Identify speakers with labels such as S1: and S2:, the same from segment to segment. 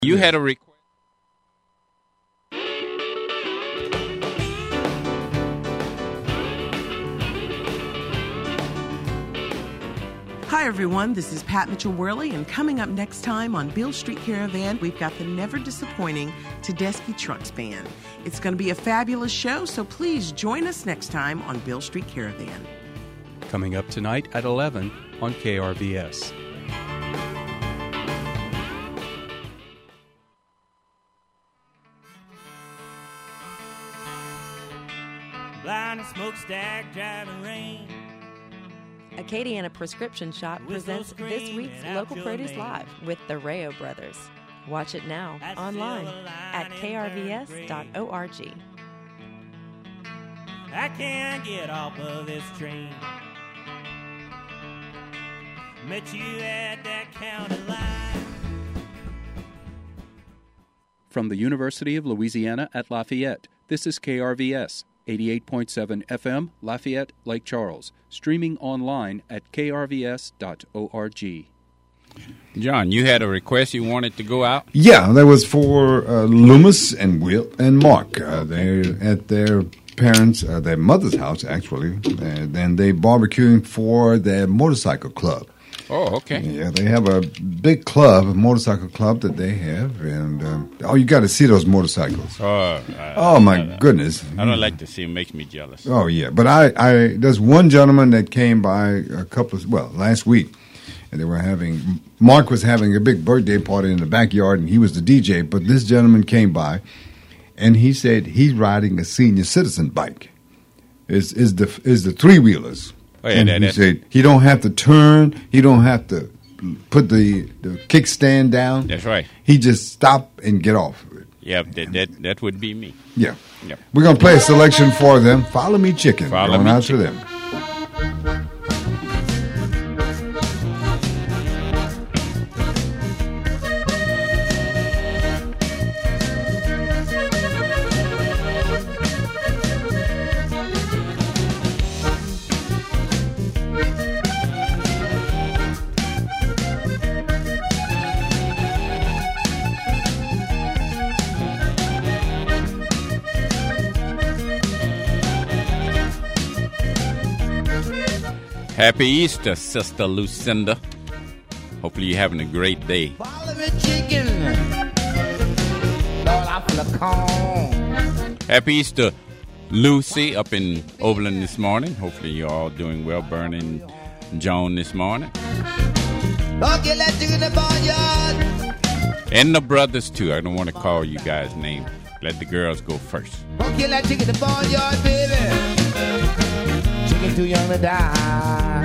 S1: You had a request.
S2: Hi, everyone. This is Pat Mitchell-Worley, and coming up next time on Beale Street Caravan, we've got the never-disappointing Tedeschi Trucks Band. It's going to be a fabulous show, so please join us next time on Beale Street Caravan.
S3: Coming up tonight at 11 on KRVS.
S4: Blind smokestack driving rain.
S5: Acadiana Prescription Shop presents this week's Local Produce Live with the Rayo Brothers. Watch it now online at krvs.org.
S4: I can't get off of this train. Met you at that county line.
S3: From the University of Louisiana at Lafayette, this is KRVS, 88.7 FM, Lafayette, Lake Charles, streaming online at krvs.org.
S1: John, you had a request you wanted to go out?
S6: Yeah, that was for Loomis and Will and Mark. They're at their parents, their mother's house, actually, and they barbecuing for their motorcycle club.
S1: Oh, okay.
S6: Yeah, they have a big club, a motorcycle club that they have, and you got to see those motorcycles. Oh, my goodness!
S1: I don't like to see them; makes me jealous.
S6: Oh yeah, but there's one gentleman that came by last week, and Mark was having a big birthday party in the backyard, and he was the DJ. But this gentleman came by, and he said he's riding a senior citizen bike. Is the 3-wheelers.
S1: Oh, yeah,
S6: and he said he don't have to turn, he don't have to put the kickstand down.
S1: That's right.
S6: He just stop and get off of it.
S1: Yeah, that would be me.
S6: Yeah.
S1: Yep.
S6: We're going to play a selection for them. Follow Me Chicken.
S1: Follow
S6: Going
S1: Me
S6: out
S1: Chicken.
S6: to them.
S1: Happy Easter, Sister Lucinda. Hopefully you're having a great day.
S7: Follow me, chicken. Lord, I'm full of corn.
S1: Happy Easter, Lucy, up in Overland this morning. Hopefully you're all doing well. Burning Joan this morning.
S7: Don't get that chicken in the barnyard.
S1: And the brothers, too. I don't want to call you guys' names. Let the girls go first.
S7: Don't get that chicken in the barnyard, baby. Chicken too young to die.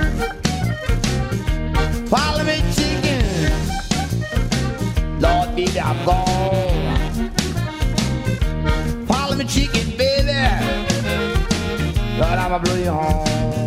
S7: Follow me, chicken. Lord, baby, I'm gone. Follow me, chicken, baby. Lord, I'ma blow you home.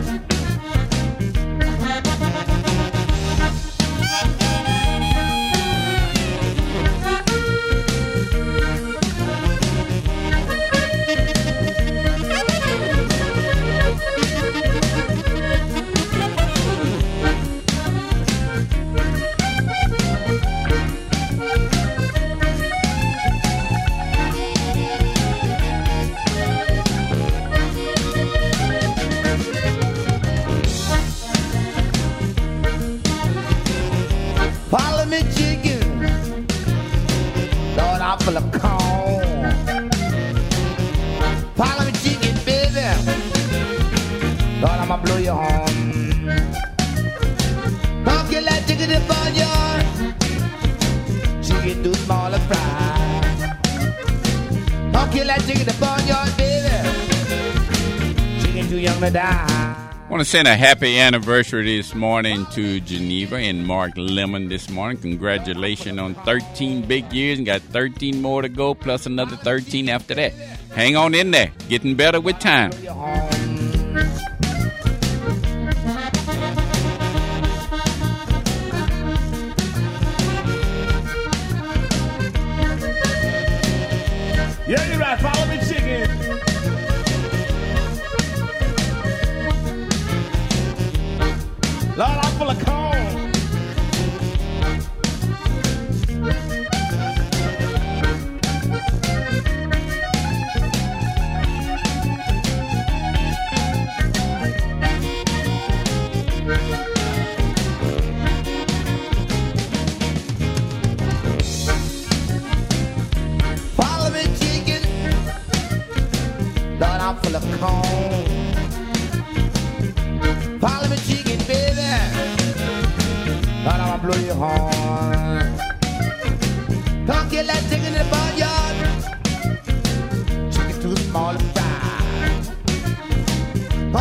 S7: Follow me, chicken. Lord, I'm full of corn. Follow me, chicken, baby. Lord, I'ma blow you home. Don't kill that chicken in the barnyard. Chicken too small to fry. Don't kill that chicken in the barnyard, baby. Chicken too young to die.
S1: I want to send a happy anniversary this morning to Geneva and Mark Lemon this morning. Congratulations on 13 big years and got 13 more to go, plus another 13 after that. Hang on in there. Getting better with time.
S4: Yeah, you're right. Follow me, chicken. Lord, I'm full of corn.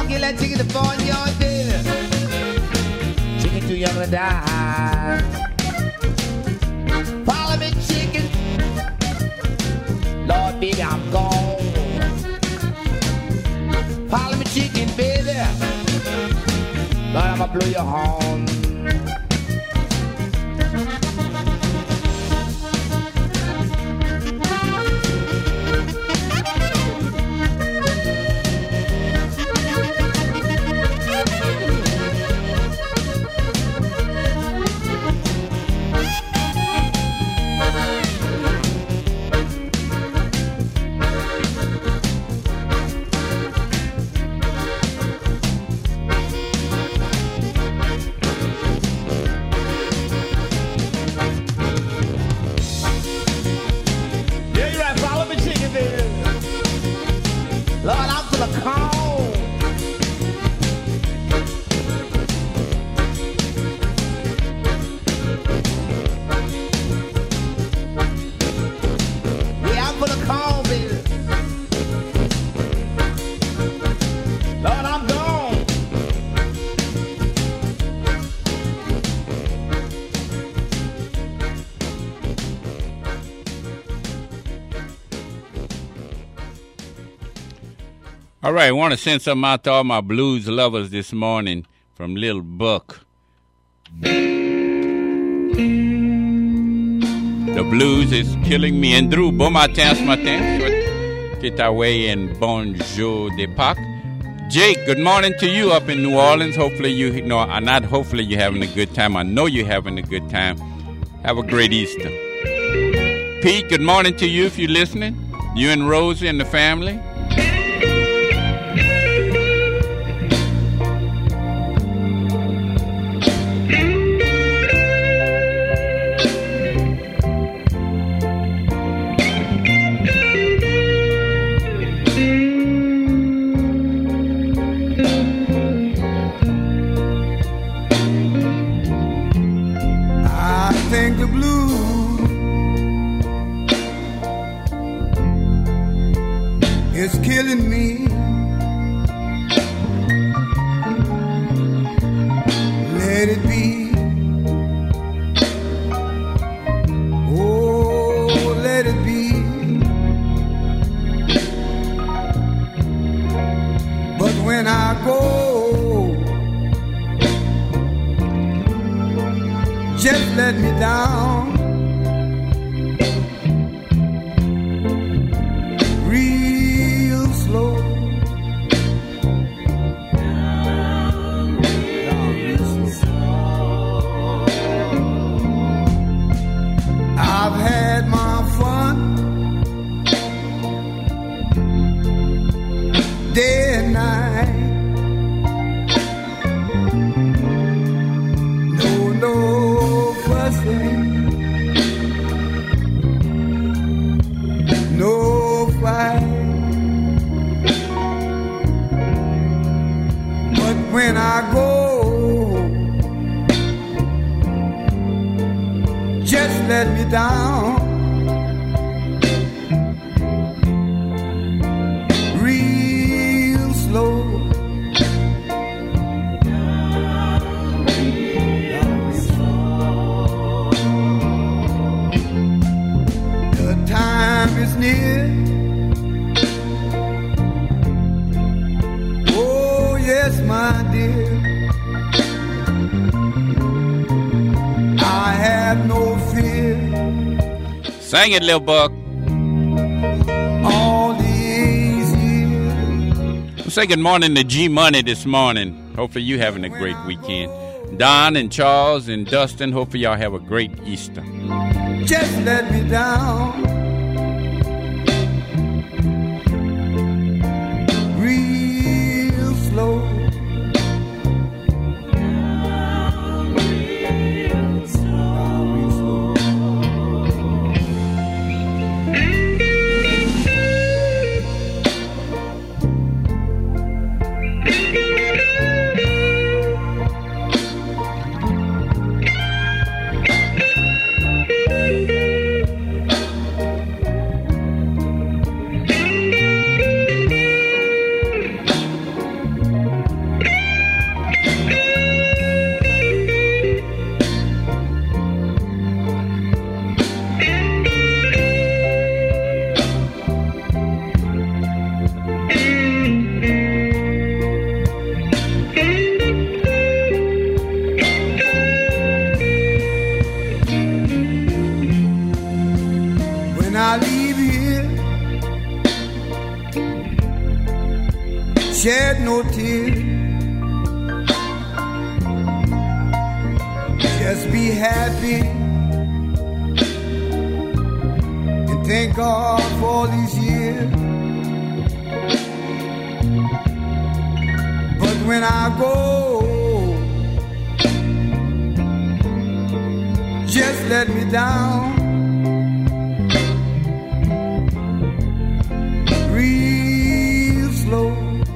S7: kill that chicken in the barnyard, baby. Chicken too young to die. Follow me, chicken. Lord, baby, I'm gone. Follow me, chicken, baby. Lord, I'ma blow your horn.
S1: All right, I want to send something out to all my blues lovers this morning from Lil Buck. The blues is killing me. And Drew, bon matin ce matin. Kitaway and bonjour de Pâques. Jake, good morning to you up in New Orleans. Hopefully you know, not hopefully you're having a good time. I know you're having a good time. Have a great Easter. Pete, good morning to you if you're listening. You and Rosie and the family.
S8: Killing me. Let it be. Oh, let it be. But when I go, just let me down. Day and night, no fussing, no fight. But when I go, just let me down.
S1: Sing it, Lil Buck.
S8: All these years.
S1: Say good morning to G Money this morning. Hopefully you having a great weekend. Don and Charles and Dustin, hopefully y'all have a great Easter.
S8: Just let me down. Real slow. I leave here, shed no tears. Just be happy and thank God for all these years. But when I go, just let me down. Real slow.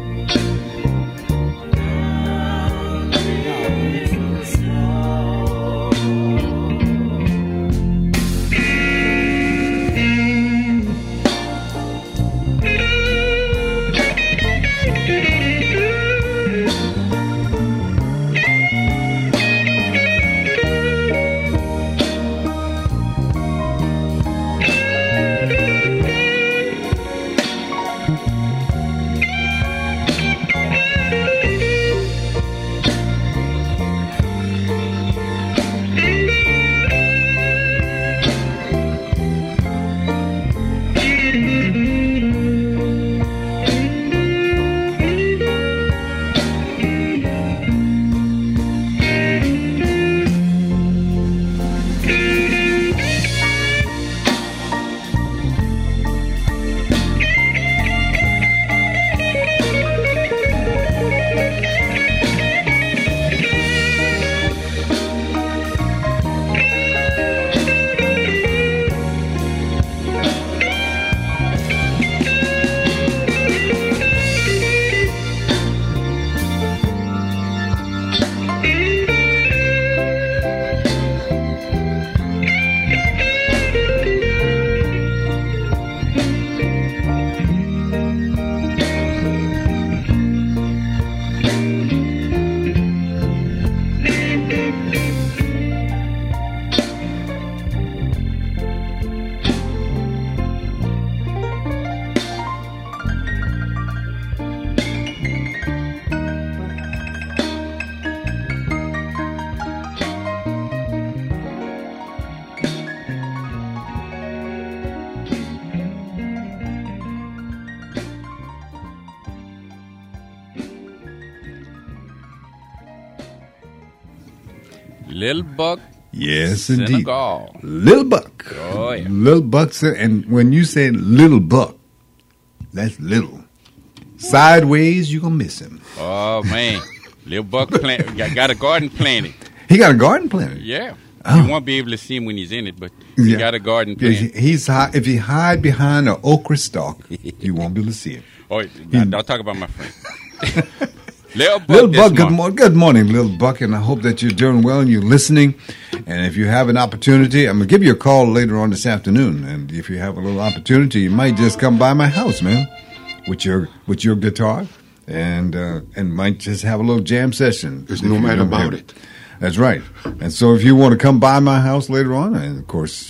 S1: Little Buck.
S6: Yes, indeed.
S1: Senegal.
S6: Little Buck.
S1: Oh, yeah.
S6: Little Buck. And when you say Little Buck, that's little. Sideways, you're going to miss him.
S1: Oh, man. Little Buck got a garden planted.
S6: He got a garden planted?
S1: Yeah.
S6: Oh.
S1: You won't be able to see him when he's in it, but he got a garden planted.
S6: If he hide behind an okra stalk, you won't be able to see him.
S1: Oh, don't talk about my friend.
S6: Little Buck, good morning, Little Buck, and I hope that you're doing well and you're listening. And if you have an opportunity, I'm going to give you a call later on this afternoon. And if you have a little opportunity, you might just come by my house, man, with your guitar, and might just have a little jam session.
S9: There's no matter about it.
S6: That's right. And so if you want to come by my house later on, and of course,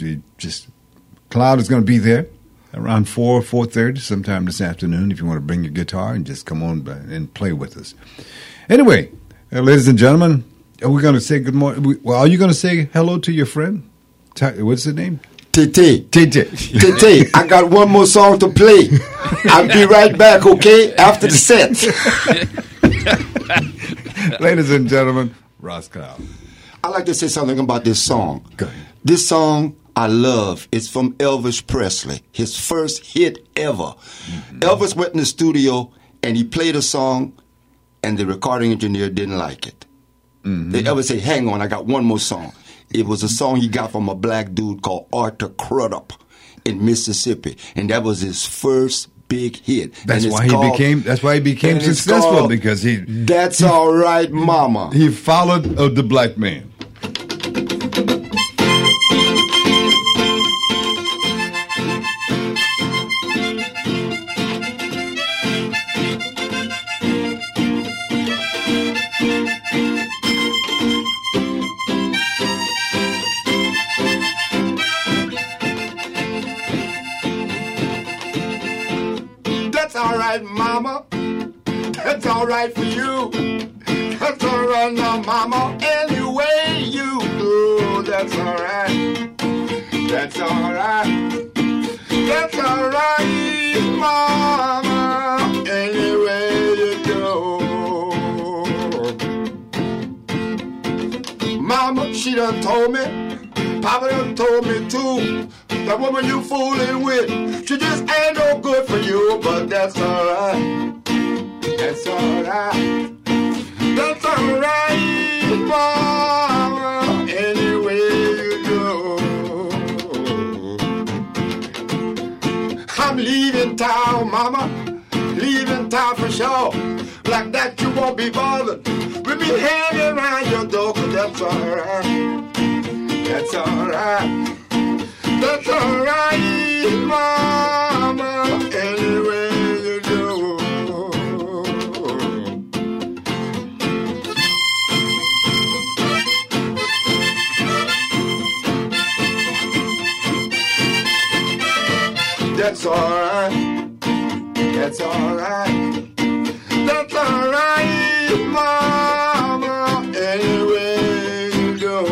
S6: Cloud is going to be there around 4:30 sometime this afternoon if you want to bring your guitar and just come on by and play with us. Anyway, ladies and gentlemen, are we going to say good morning? Well, are you going to say hello to your friend? What's his name?
S9: Tete.
S6: Tete,
S9: I got one more song to play. I'll be right back, okay, after the set.
S6: Ladies and gentlemen, Ross Cloud.
S9: I'd like to say something about this song.
S6: Go ahead.
S9: This song I love. It's from Elvis Presley, his first hit ever. Mm-hmm. Elvis went in the studio and he played a song, and the recording engineer didn't like it. Mm-hmm. Elvis said, "Hang on, I got one more song." It was a song he got from a black dude called Arthur Crudup in Mississippi, and that was his first big hit.
S6: That's why he became successful, because he.
S9: That's all right, Mama.
S6: He followed the black man.
S9: Mama, that's all right for you. That's all right now, Mama. Any way you go, that's all right. That's all right. mama, anywhere you go. Mama, she done told me, Papa done told me too. The woman you fooling with, she just ain't no good for you, but that's alright. That's alright. That's alright, mama, anywhere you go. I'm leaving town, mama, leaving town for sure. Like that you won't be bothered with me hanging around your door, 'cause that's alright. That's alright. That's alright, mama, anywhere you go. That's alright. That's alright. That's alright, mama, anywhere you go.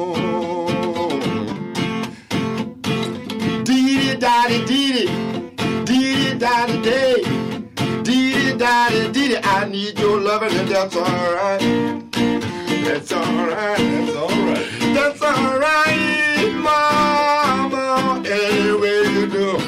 S9: Dee-dee-daddy, dee-dee-daddy, day. Dee-dee-daddy, dee-dee, I need your loving, and that's alright. That's alright, that's alright. That's alright, mama, anywhere you go.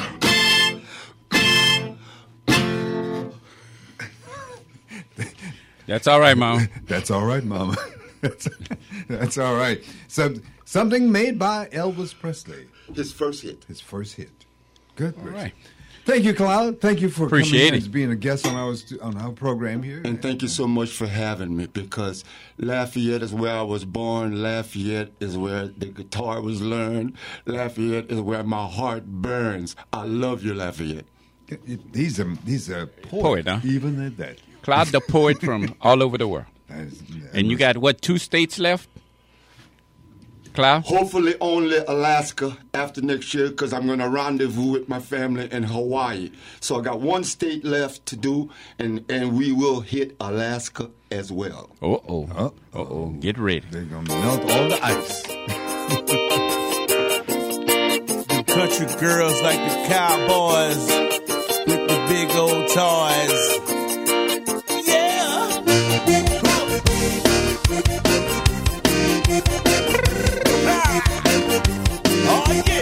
S1: That's all right, Mama.
S6: That's all right, Mama. That's all right. Something made by Elvis Presley.
S9: His first hit.
S6: His first hit. Good.
S1: All right.
S6: Thank you, Cloud. Thank you for
S1: Appreciate
S6: coming
S1: it.
S6: as being a guest on our program here.
S9: And thank you so much for having me, because Lafayette is where I was born. Lafayette is where the guitar was learned. Lafayette is where my heart burns. I love you, Lafayette.
S6: He's a
S1: Poet, huh?
S6: Even at that.
S1: Cloud the poet from all over the world. And you got, what, 2 states left? Cloud?
S9: Hopefully only Alaska after next year, because I'm going to rendezvous with my family in Hawaii. So I got 1 state left to do, and we will hit Alaska as well.
S1: Uh-oh. Get ready.
S6: They're going to melt all the ice.
S4: The country girls like the cowboys with the big old toys. Oh, yeah.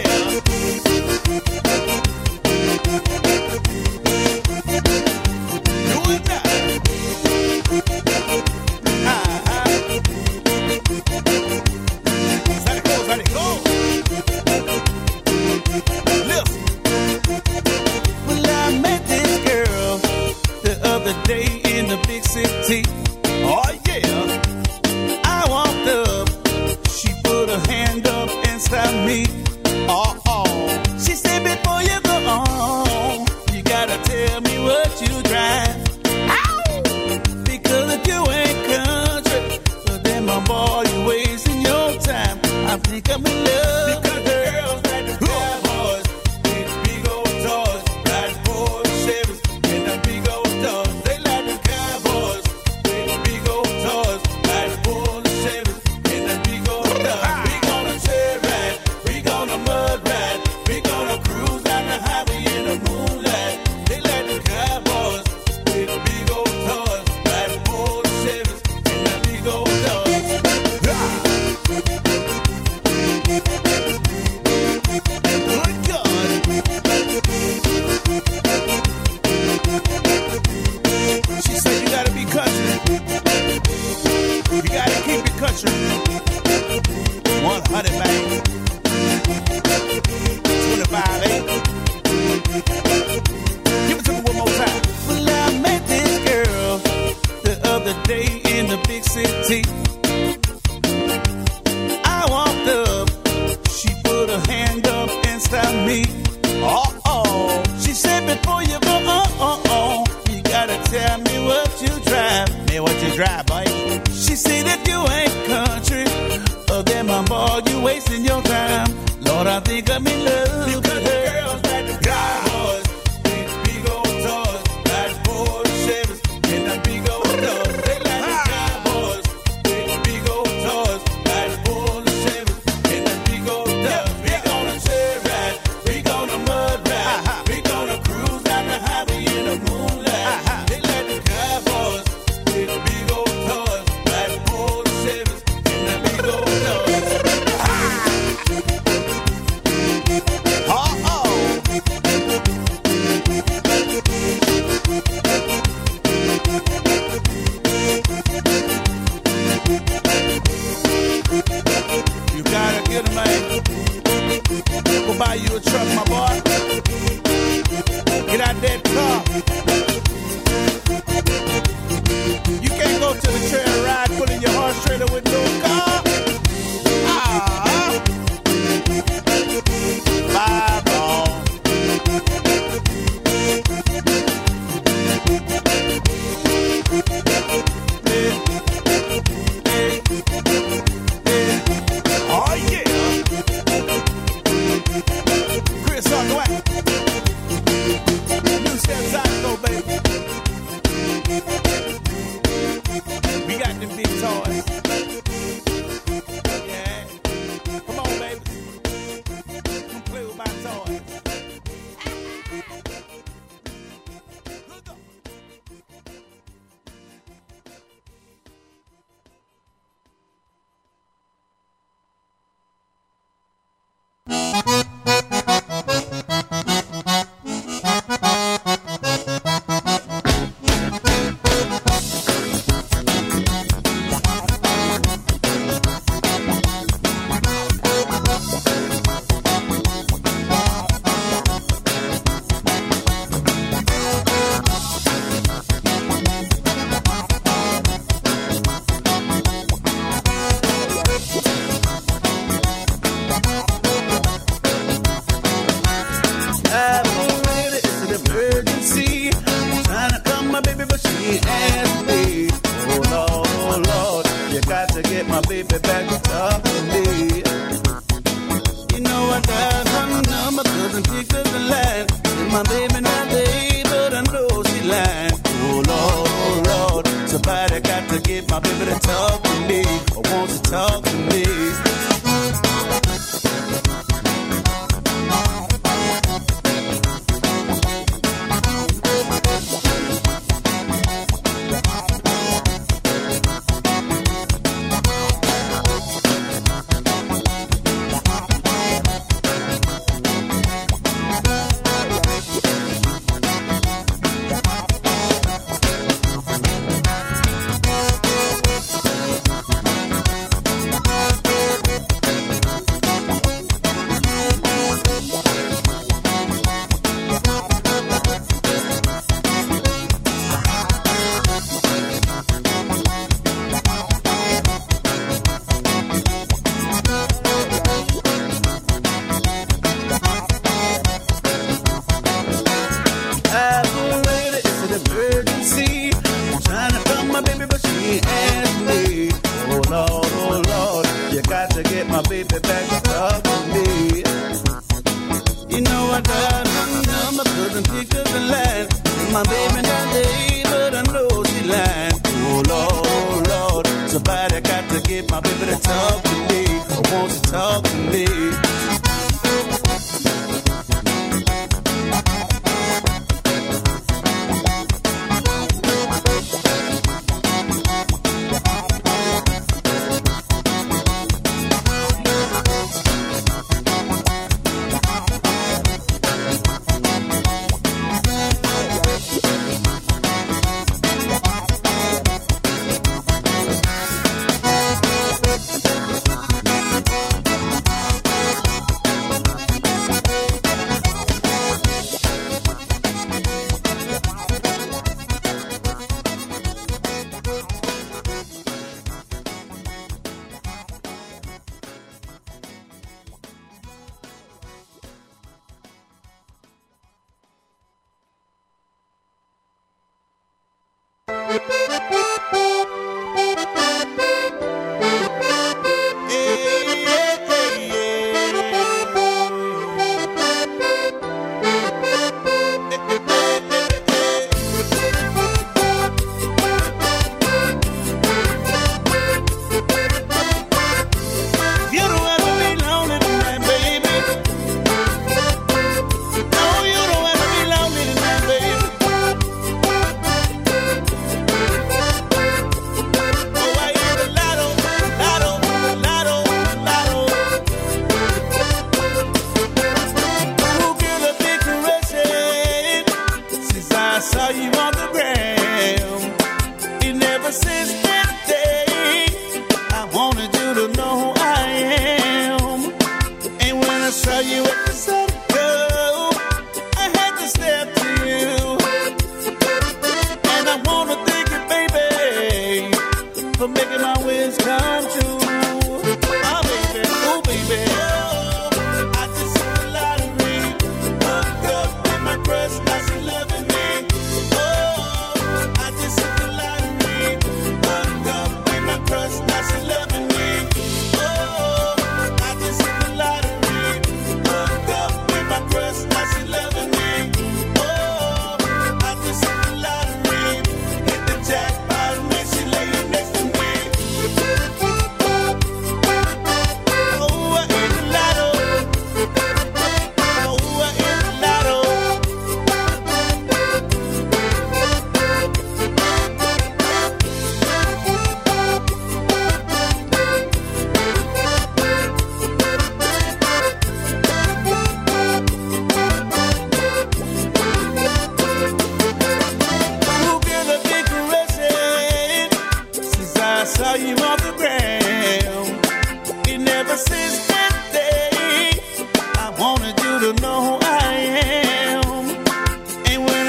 S4: Do it now. Let it go. Listen. Well, I met this girl the my boy. Get out that car. You can't go to the trailer ride pulling your horse trailer with no car. Bye, ball. Oh yeah. Chris on the way. New steps out go, baby. We got them big toys. Yeah. Come on, baby. Come play with my toys.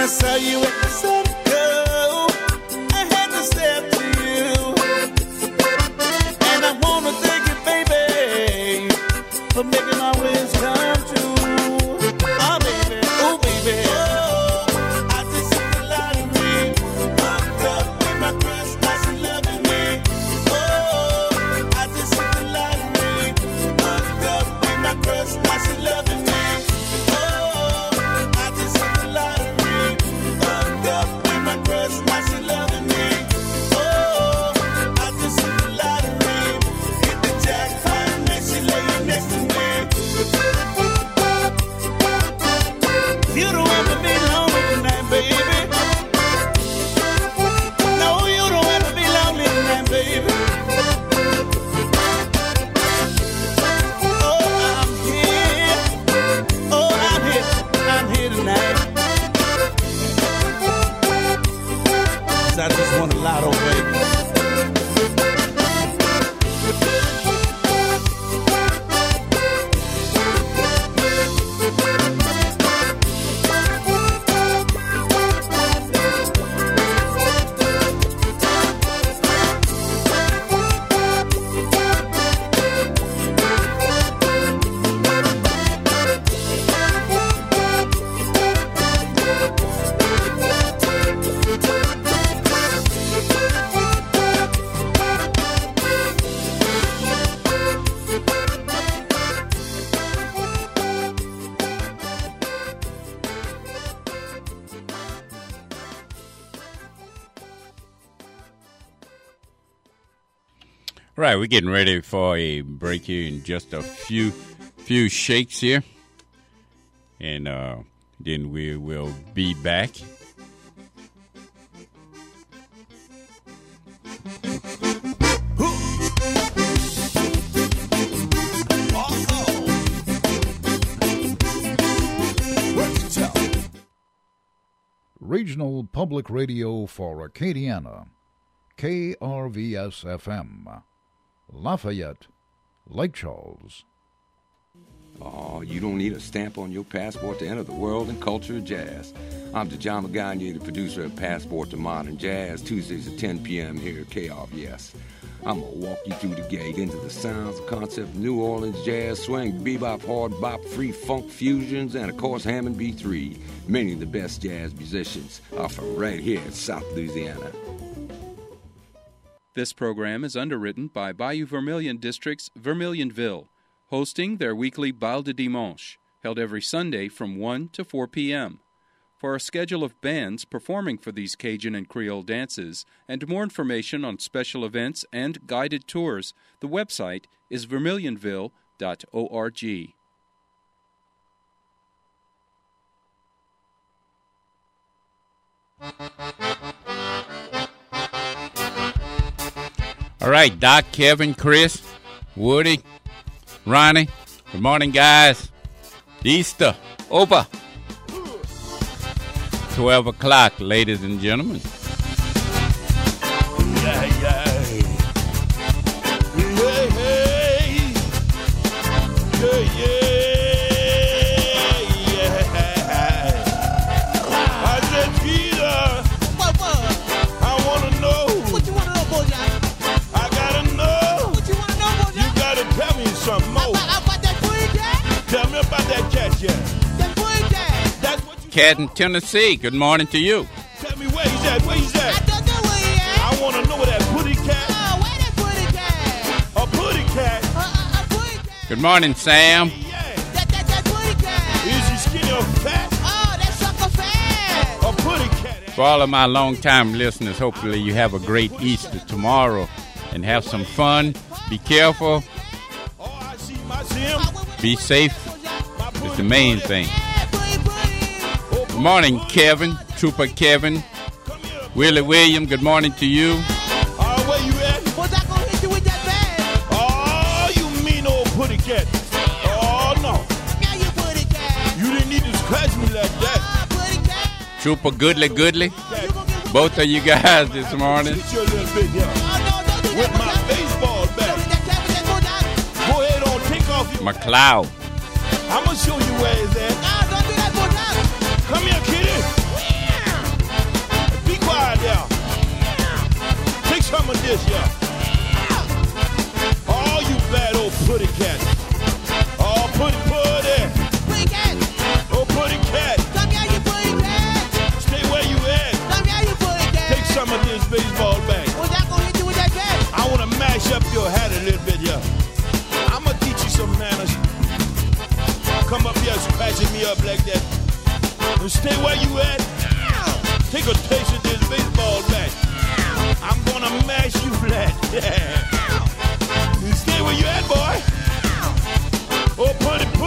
S4: saw you at the circle, I had to step to you. And I wanna thank you, baby, for making my wish come true. Oh, baby, oh, baby. Oh, I just hit the lottery. Hooked up with my crush, now she loving me. Oh, I just hit the lottery. Hooked up with my crush, now she loving me. Oh, I just hit the lottery. Hooked up with my crush, now she loving me. Oh, I just hit the lottery. Hit the jackpot, and she laying next to me. You don't have to be lonely tonight, baby. No, you don't have to be lonely tonight, baby. Oh, I'm here. Oh, I'm here tonight. 'Cause I just want a lotto, baby.
S1: Right, we're getting ready for a break here in just a few shakes here. And then we will be back.
S10: Regional Public Radio for Acadiana, KRVS-FM, Lafayette, Lake Charles.
S11: Oh, you don't need a stamp on your passport to enter the world and culture of jazz. I'm DeJohn McGagne, the producer of Passport to Modern Jazz, Tuesdays at 10 p.m. here at KRVS. I'm going to walk you through the gate into the sounds and concept of New Orleans jazz, swing, bebop, hard bop, free funk fusions, and of course Hammond B3. Many of the best jazz musicians are from right here in South Louisiana.
S3: This program is underwritten by Bayou Vermilion District's Vermilionville, hosting their weekly Bal de Dimanche, held every Sunday from 1 to 4 p.m. For a schedule of bands performing for these Cajun and Creole dances, and more information on special events and guided tours, the website is vermilionville.org.
S1: All right, Doc, Kevin, Chris, Woody, Ronnie. Good morning, guys. Easter over. 12 o'clock, ladies and gentlemen.
S4: Yeah, yeah. Hey, hey. Yeah, yeah. I said, Peter. What? I want to know. What you want to know, Bojack? I got to know. What you want to know, Bojack? You got to tell me something more. About that booty cat? Tell me about that cat, yeah. That booty cat. That's what you
S1: Cat in Tennessee, good morning to you.
S4: Tell me where he's at. Where he's at? I don't know where he at. I want to know where that booty cat. Oh, where that booty cat? A booty cat. A booty cat.
S1: Good morning, Sam.
S4: Yeah. That booty cat. Is he skinny or fat? Oh, that sucker fat. A booty cat.
S1: For all of my long-time listeners, hopefully you have a great Easter tomorrow and have some fun. Be careful.
S4: Oh, I see him.
S1: Be safe. It's the main thing. Good morning, Kevin, Trooper Kevin. Willie William, good morning to you.
S4: Where you at? Was I gonna hit you with that bag? Oh, you mean old putty cat. Oh, no. Yeah, you putty cat. You didn't need to scratch me like that. Putty cat.
S1: Trooper Goodly. Both of you guys this morning.
S4: Hit you a little bit, yeah. With my baseball bat. Go ahead on, take off your...
S1: McLeod.
S4: I'm gonna show you where it's at. Don't do that, Come here, kitty.
S12: like that. And stay where you at. Take a taste of this baseball bat. I'm gonna mash you flat. Yeah. And stay where you at, boy. Oh, put it.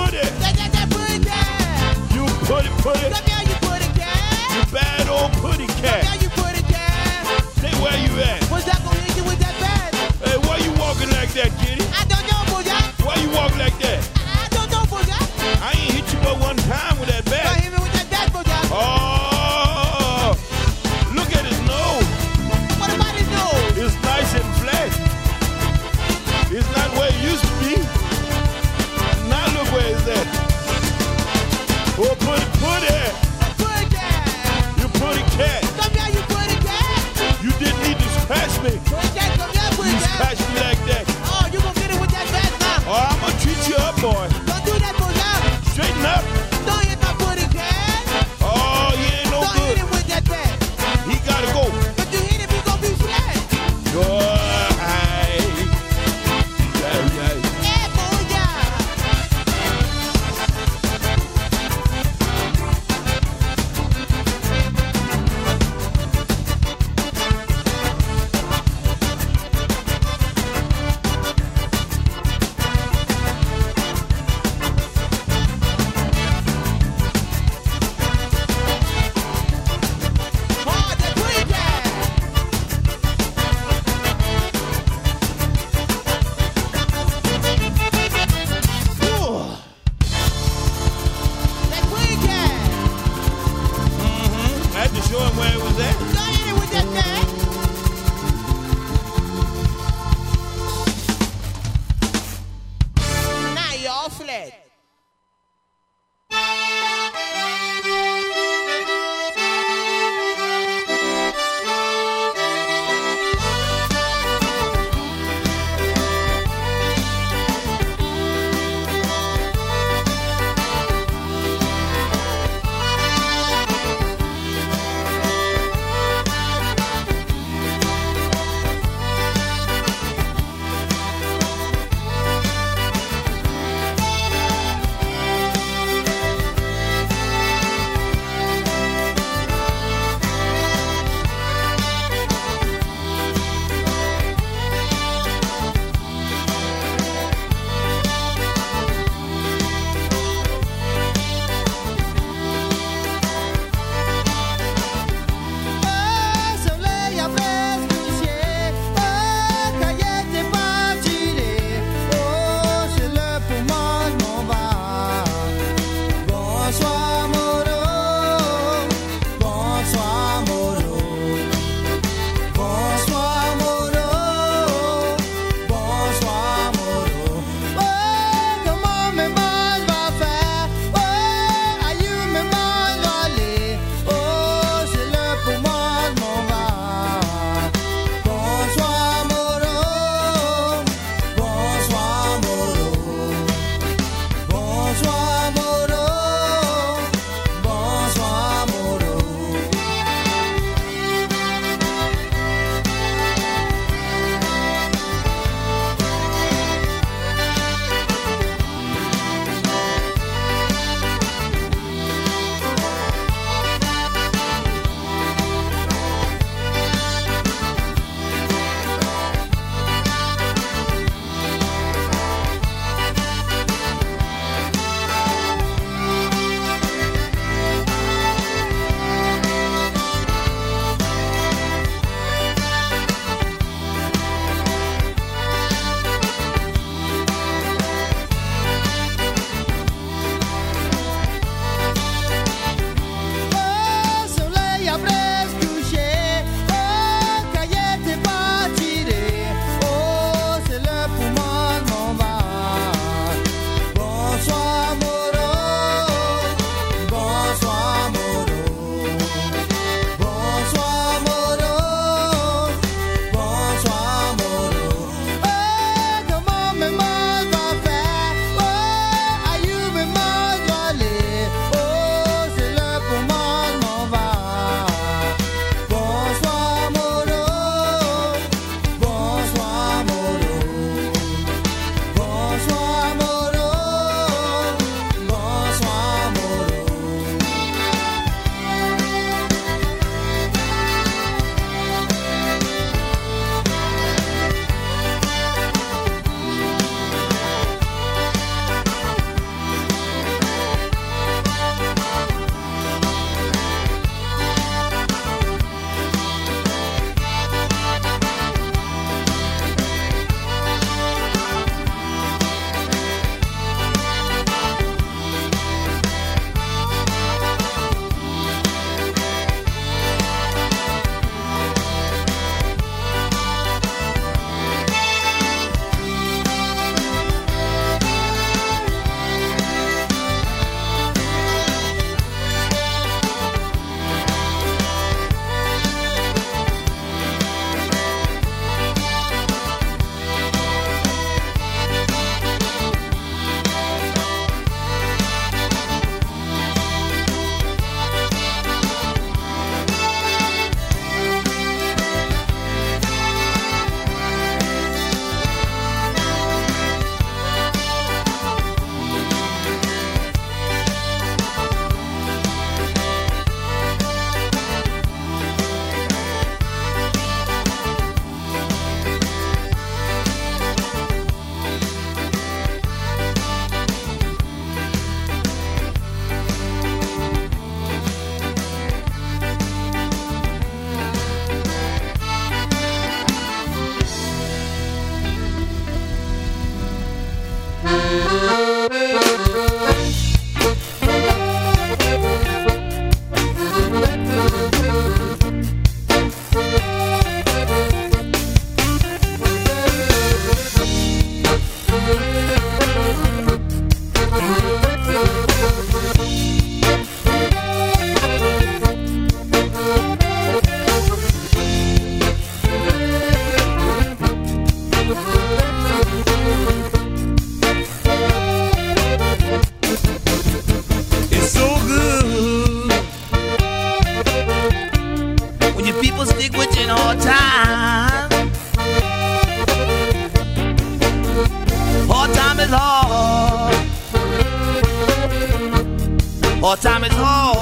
S12: You put it. You bad old putty cat. Stay where you at.
S7: What's that gonna hit you with that bat?
S12: Hey, why you walking like that, kitty?
S7: I don't know, Bojack.
S12: Why you walk like that?
S7: I don't know, Bojack.
S12: I ain't hit you but one time with that bat.
S7: Don't hit me with that bat, Bojack.
S12: Oh, look at his nose.
S7: What about his nose?
S12: It's nice and flat. It's not where it used to be. Now look where it's at. Oh, put it. You put it, cat.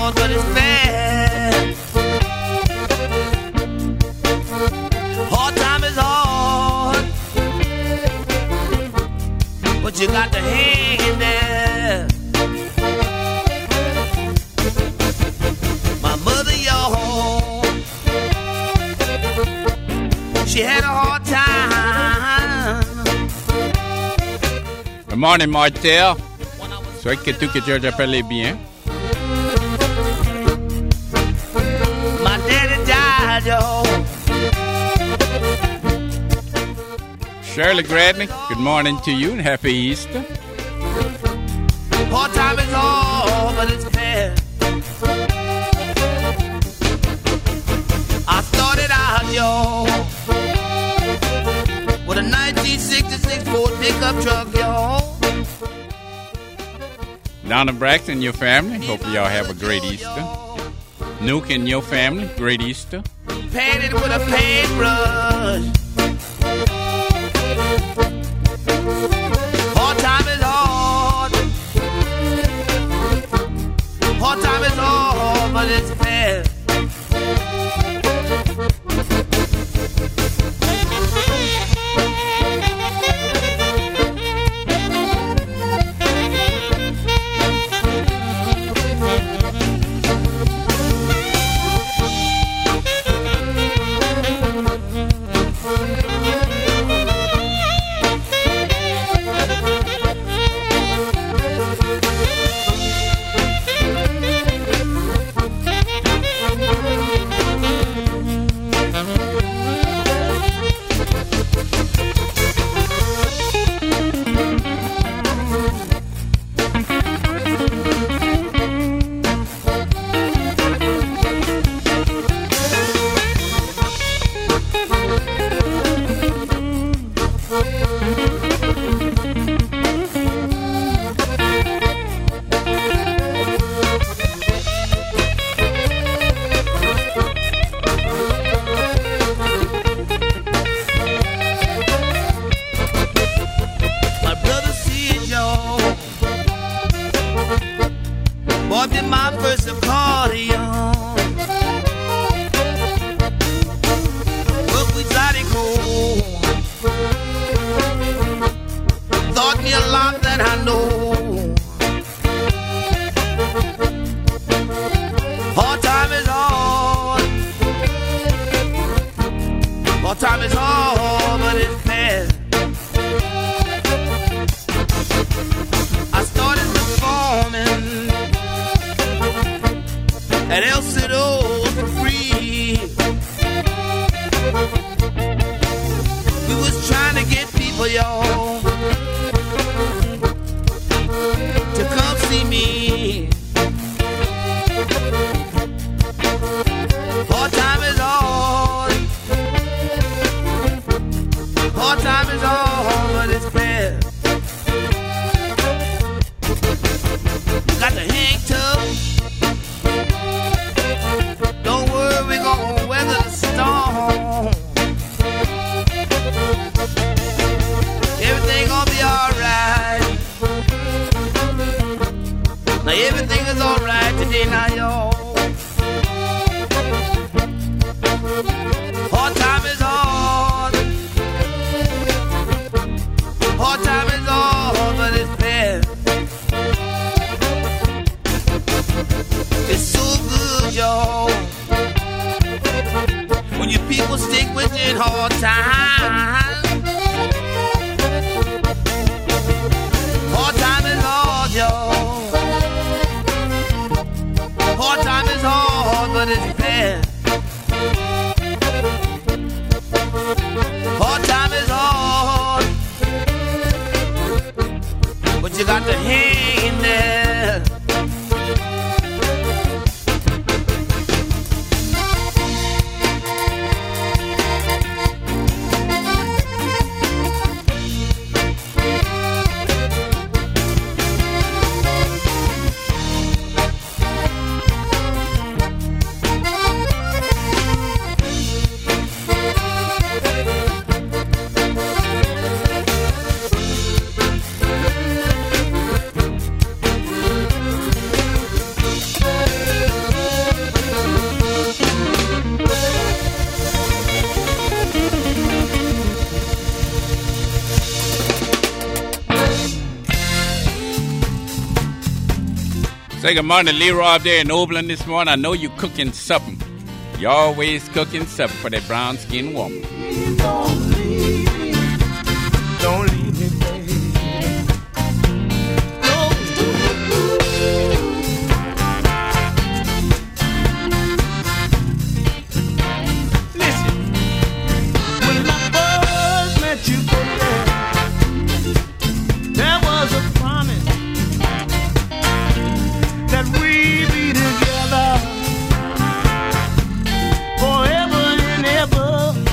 S7: hard, but it's fair. Hard time is hard, but you got to hang in there. My mother, y'all, she had a hard time.
S1: Good morning, Martel. Souhaite que tout que George appelle bien.
S7: My daddy died, y'all.
S1: Shirley Gradney, good morning to you and happy Easter.
S7: Hard time is all, but it's fair. I started out, y'all, with a 1966 Ford pickup truck, y'all.
S1: Donna Braxton and your family, hope y'all have a great Easter. Nuke and your family, great Easter.
S7: Painted with a paintbrush. Hard time is hard. Hard time is hard, but it's fair.
S1: Say good morning, Leroy, up there in Oberlin this morning. I know you're cooking something. You're always cooking something for that brown-skinned woman.
S4: Don't leave me. Don't leave me, baby. Listen, when I first met you, baby, there was a promise that we'd be together forever and ever.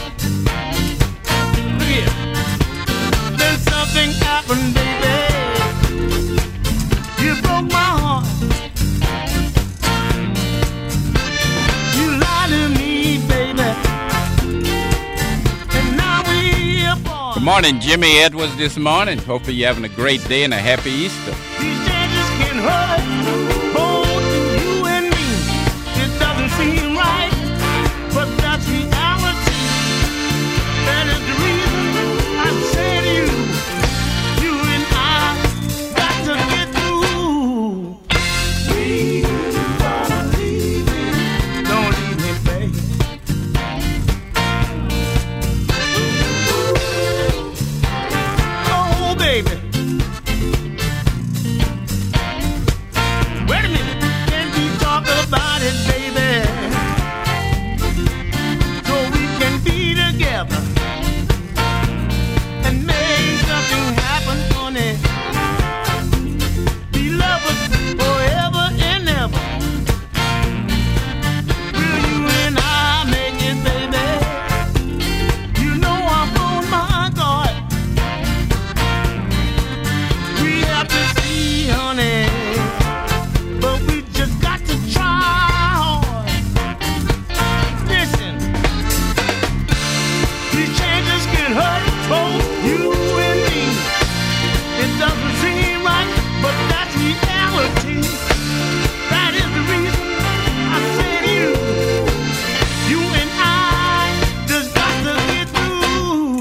S4: Look here. Then something happened, baby. You broke my heart. You lied to me, baby. And now we're apart.
S1: Good morning, Jimmy Edwards this morning. Hopefully you're having a great day and a happy Easter.
S4: These changes can hurt both you and me. It doesn't seem right, but that's reality. That is the reason I say to you, you and I got to get through. We gonna leave me. Don't leave me, baby. Oh, baby. Wait a minute, can we talk about it, baby? So we can be together and make something happen, honey. Be lovers forever and ever. Will you and I make it, baby? You know I'm on my guard. We have to see, honey. But we just got to try hard. Listen, these changes can hurt both you and me. It doesn't seem right, but that's reality. That is the reason I say to you, you and I just got to get through.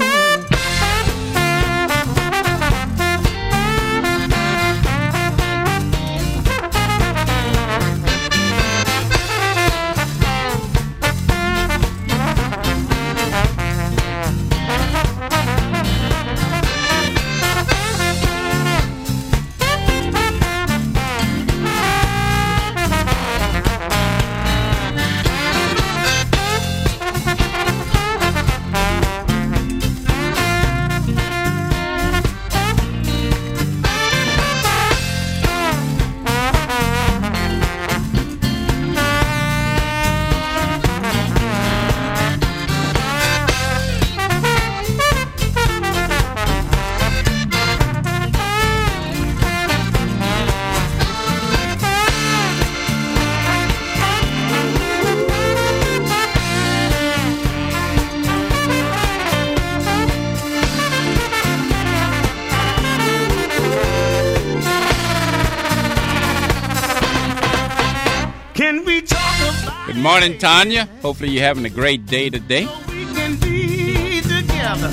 S4: Can we talk about
S1: Good morning, Tanya. Hopefully you're having a great day today.
S4: we can be together?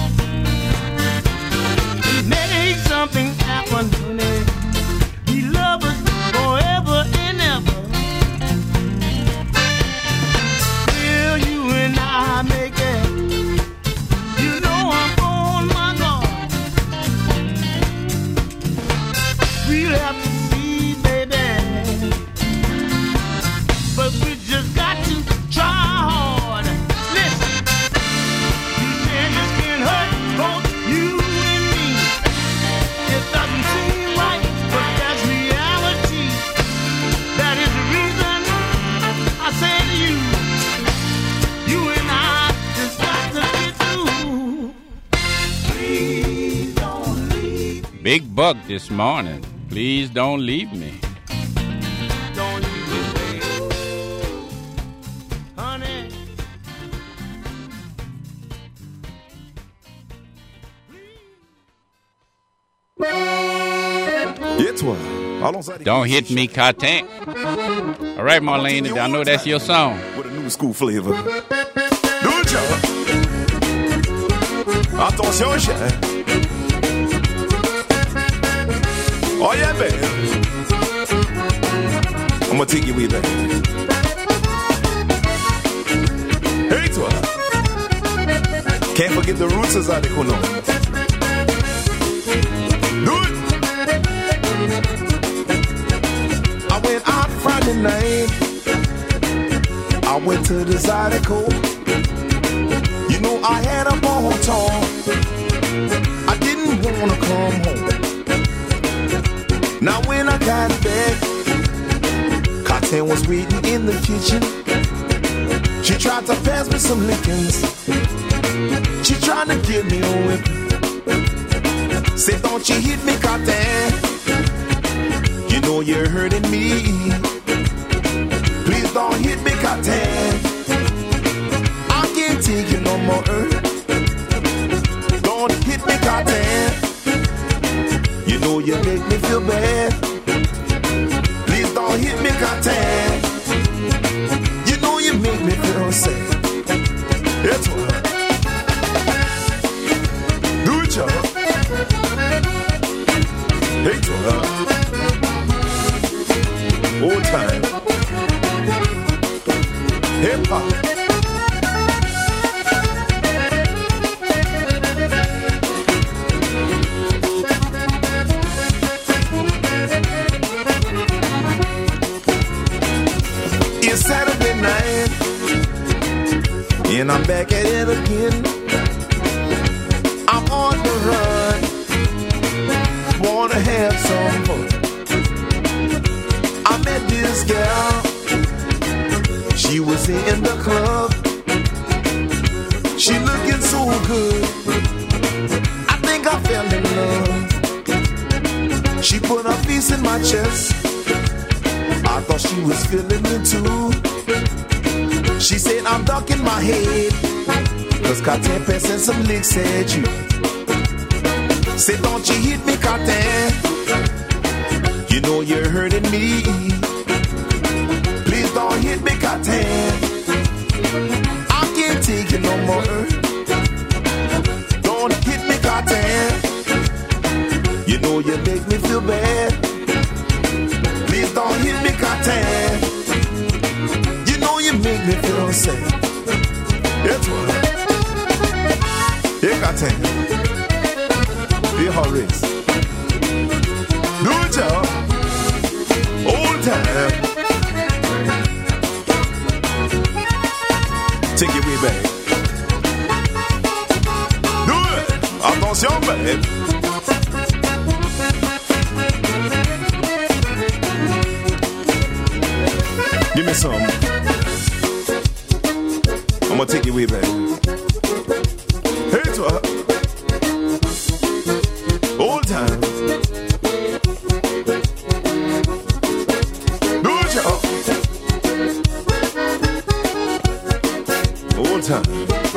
S4: Make something happen, honey. Be lovers forever and ever. Will you and I make it? You know I'm on my guard. We'll have to see, baby. But we just got to try hard. Listen, these changes can hurt both you and me. It doesn't seem right, but that's reality. That is the reason I say to you, you and I just got to get through. Please don't leave.
S1: Big Buck this morning. Please don't leave me.
S4: Don't leave me, baby. Honey.
S13: Et toi, allons à
S1: Don't hit me, Cotton. All right, Marlene, I know that's your song.
S13: with a new school flavor. Good job. Attention, cher. Oh yeah, baby. I'ma take you way back. Hey, toi. Can't forget the roots as I know. Do it. I went out Friday night. I went to the Zydeco. You know I had a ball talk. I didn't wanna come home. Now when I got back, Cartel was waiting in the kitchen. She tried to pass me some lickings. She tried to give me a whip. Said, don't you hit me, Cartel. You know you're hurting me. Please don't hit me, Cartel. I can't take it no more. Don't hit me, Cartel. You know you make me feel bad. Please don't hit me, Cartel. You know you make me feel sad. It's what. Do it, y'all. Hey, y'all. Old time. Hip hop. It's Saturday night, and I'm back at it again. I'm on the run, wanna have some fun. I met this girl, she was in the club. She looking so good, I think I fell in love. She put her face in my chest, I thought she was feeling me too. She said I'm ducking my head, cause Cartel passing some licks at you. Said don't you hit me, Cartel. You know you're hurting me. Please don't hit me, Cartel. I can't take it no more. Don't hit me, Cartel. You know you make me feel bad. Please don't hit me, Cartel. You know you make me feel sad. It's what. Hey, Cartel. Hey, Horace. Do it, y'all. Old time. Take it way back. Do it. Attention, babe. Give me some. I'm gonna take it way back. Hey, toi. Old time. Do it, y'all. Old time.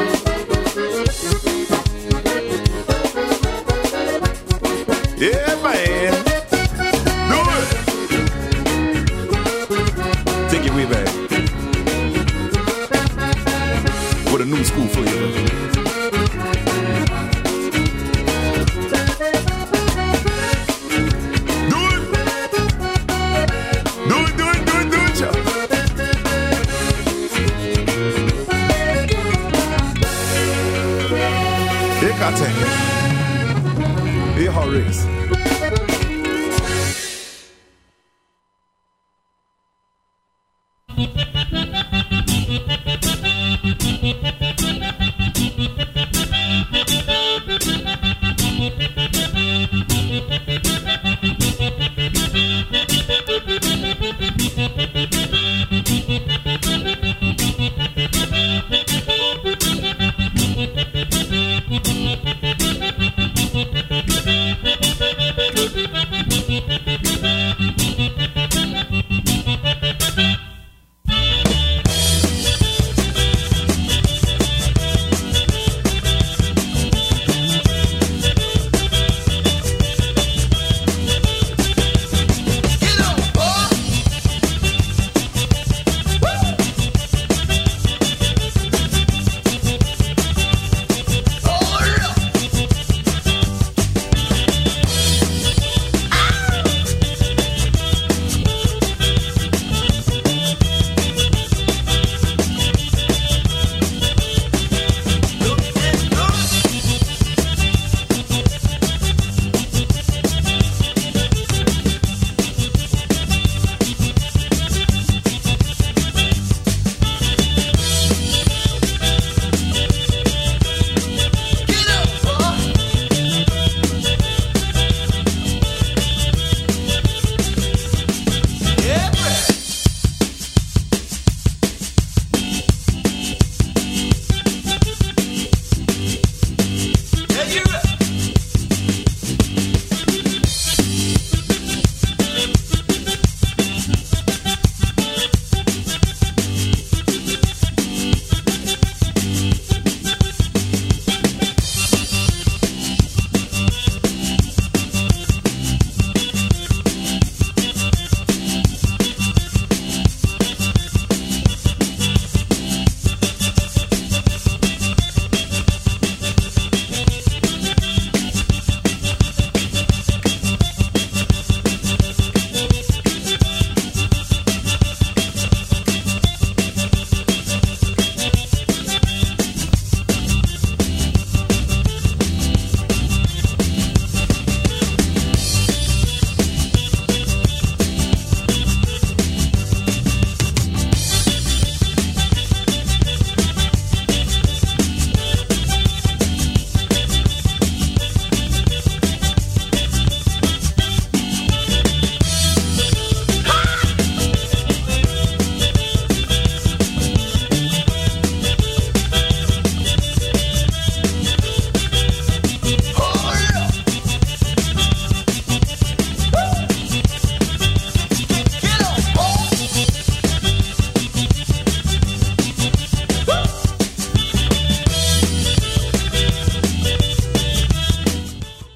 S13: Yeah, man. Do it. Take it way back. With a new school flavor. Do it. Do it, do it, do it, do it, y'all. Here, Cartel. Here, Horace.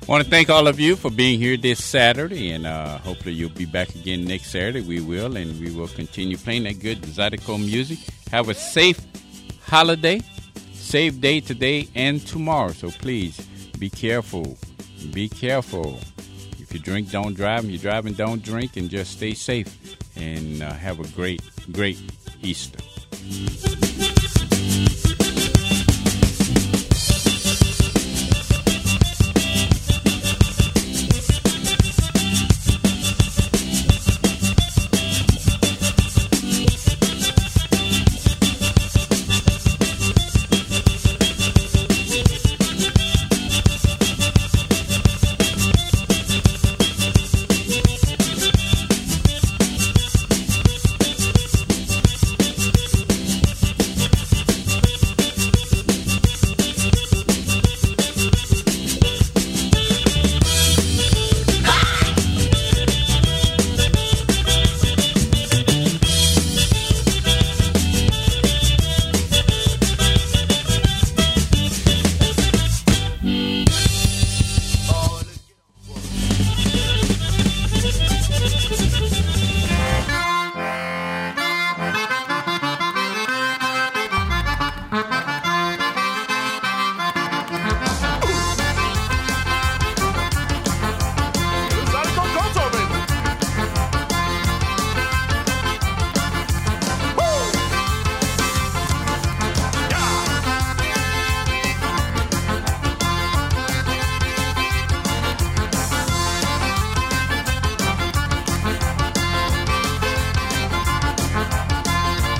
S1: want to thank all of you for being here this Saturday, and hopefully you'll be back again next Saturday. We will, and we will continue playing that good Zydeco music. Have a safe holiday, safe day today and tomorrow. So please be careful. Be careful. If you drink, don't drive. If you're driving, don't drink, and just stay safe. And have a great, great Easter.